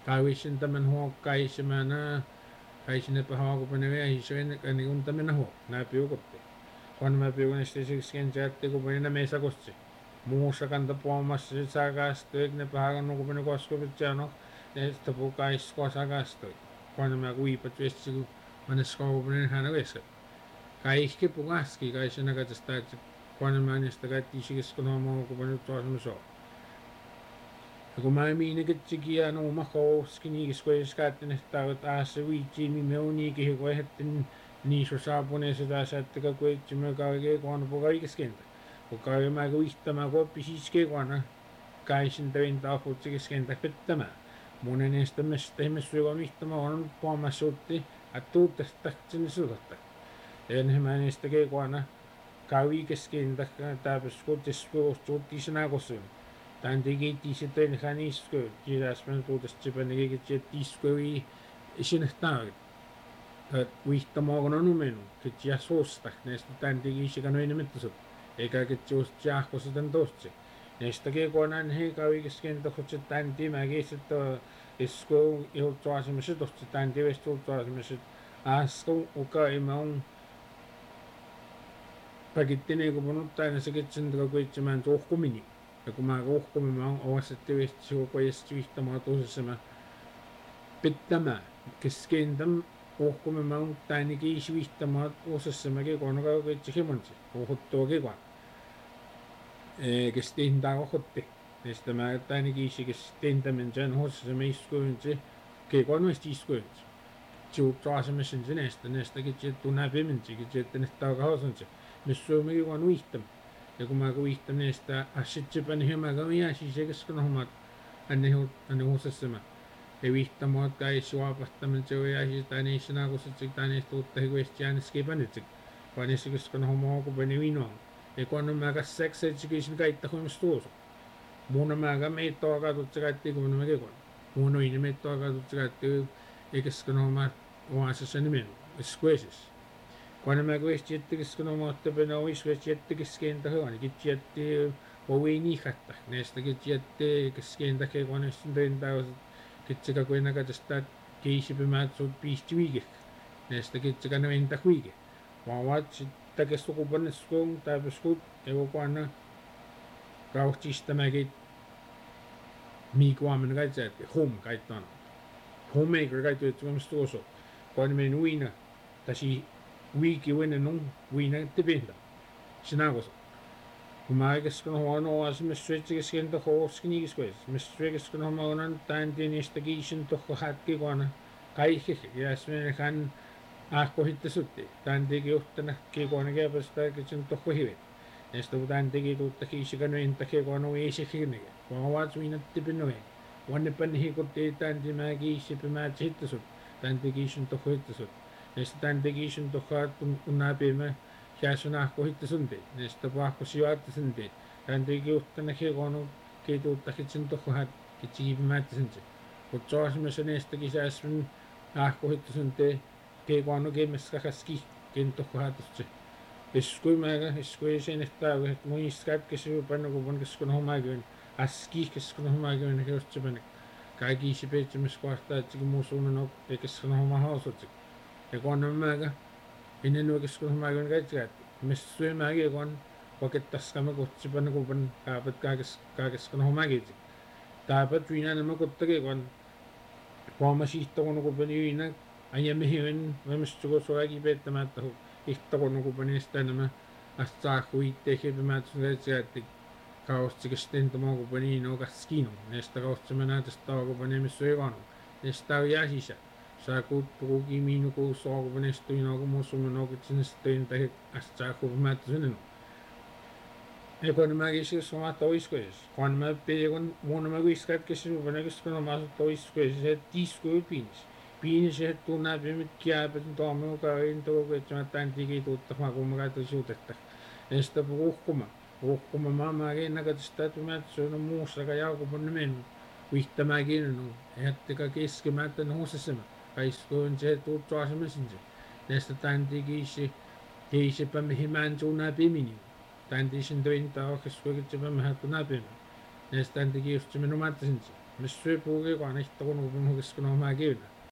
Kawishin taman huokkaisimana kaisine pahaakupane hisoin kanigun taman huok napiukutti kun mä piukin siksi jätti kupani mesa kutsi muussa kanta puomassa sakastui ne pahakan kupani koskupitsano ne tapu kais kosakastui kun mä kuipat vesti manes kupani hana vesa kaikki pukaski kaisina katasta kun mä niistä kaikki siksi kun mä kupani tuossa ja kun mä miinin tsikiä no mä kouskin iskois käyttänyt taas viitsi niin me on niinkin kun ehdin niissä saapuneen sitä sättä kuitsi me kaikki kun kaikki kentä kun kaikki mä kuittamaan koppi siske kun kaisin tein taaputsi kentä pittämään monen näistä mestä ihmistä joka mihtama on puomassa otti että tuutesta sinne suutotta en mä niistä kun kaikki kentä täpys kutis kuusti sinä kosun Tän teki sitten hän iskö, kirjasmen tuutesta sepännekin, että iskoi sinehtaavit. Vihtamoon on numenu, että jää suosta, näistä tän teki sekä noin nimettösot, eikä että just jääkö sitten tosti. Näistä kekonan heikä oikeastaan tohut, että tän timäkin sitten iskoi iltuasemassa tosti, tän tivestä iltuasemassa, äsken ukaima on pakitti niin kuin minun aina sekin sen kuitsemään tuhkumini. Ja kun mä ruhkumin, mä oon ovastettu vihti suukoisesti vihtamaa tosissaan pittämään. Keskentäm ruhkumin, mä oon täini kiisi vihtamaa osissaan mäkin konokaa kuitsi himonsi. Ruhuttua kivaan. Kestintää ruhutti. Näistä mä täini kiisi kestentämän sen osissaan mä iskuinsi. Kikoon vasta iskuinsi. Siuuttu asemassa sen näistäkin tunnää pimensi, että näistä on kausansi. Missä on mäkin koon vihtamaa. Ja kun mä kuihtan näistä asitsipän hymäkä miäsi se kesken hommat anne huusasema. Ja vihtamoot kai suopastamen se on jäisi tai niissä naakusat tai niistä uutta hikuisesti ääneski panitsik. Vaan niissä kesken hommaa kun pani vinoon. Ja kun on mä kas sekseitsi kyisin kaittaa huimassa tuossa. Muun on mä ka meittoa katut se kaittii kun mä kekon. Muun on meittoa katut se kaittii ja kesken hommaa oasessa nimen. Eskuesis. Kun mä kuisti jättikis kun mä ottapena oiskuisti jättikis kentä hyvän, kitsi jätti ovei niihatta. Näistä kitsi jätti kentä kekoonesta teintävät, kitsi kakui näköistä keisipimäät suut piisti viikek. Näistä kitsi kanna ventä huike. Vaat sitten kestukupannes kun täypyskut, ja koko anna rauhtista mäkin miikuamen kaitse, että hom kaittaan. Hommeikri kaittu, että mä tuossa. Kun mä uina, tasi Wiki winen on winen tipinta. Sinä kosa. Kun mä aikaisemmin huono asia, mä syötsikään tuohon hooskin iskois. Mä syötsikään mä oon tääntiin niistä kiisin tuohon hätki kuona kaikki. Ja sitten hän ahkohitte sutti. Tääntiinkin juhtana kiikuona käypästä kiisin tuohon hivet. Ja sitten tääntiinkin tuutta kiisikan yintä kiikuona uisi hirnikä. Kun ovat winet tipin noin. Vannepan hikutti tääntiin mä kiisipä mä hitte sut. Tääntiin kiisin tuohon hitte sut. Näistä tämän tekisin tuohon unnaapimä jääsönä kohitte sunti. Näistä paakko sijoitte sunti. Tämän teki juhtana kekonu keituuttakin sen tuohon kitsiipimäätte sunti. Mutta soasimessa näistä kisäismin ahkohitte sunti kekonu kemessä kaski kentuohon hatusti. Iskui sen että mun iskäät kesiupanna kun keskon homaikin. Aski keskon homaikin keustipänä. Kaikki isipeitsemis kohtaa, että muu suunnan on keskon homma hausutsi. Ja kun on mäkä, ennen oikeastaan mä käyn kaikkea. Mistä syö mäkin, kun pakettaskamme kutsipanna kuvan kaapat kaikessa hommakin. Taapat viinä nämä kuttakin, kun huomasiihta kun kuvan viinä, aiemmin hyvin, mistä kun suorakin pettämättä, ihta kun kuvan sitä nämä astaa huittee hiipimättä että kaustikas tentomaan kuvan niin on kaskinu. Näistä kaustima näytästä on kuvan missä ei vanu. Näistä on jää sisään. Saa kuuki miinu kun saavunestu ina kun musumme nokit sinne sitten tai astaa kun mä tunnen. Ja kun mä kisin sama toiskois. Kun mä pidin mun mä kiskat kisin kun kun mä toiskois se tiskoi pinis. Pinis se tunnaa pimit kiäpet tuomme kain tuo että mä tän tiki tuutta mä kun mä käytän suutetta. Ja sitten ruhkuma mamma rinnakatista että mä syön muussa ka Jaakobon nimen. Vihtämäkin on. Jättikö keskimättä nousesema. Kaiskoon se tuttu asemassa. Näistä tänti kiisipä mihin mä en suunnan pimini. Tänti sen tointa oikeassa kuitenkin mä tunnaa pimini. Näistä tänti kiistuimme numattasin. Mis syö puhukin, kun aina sitten kun on huono kesken on mä kiinni.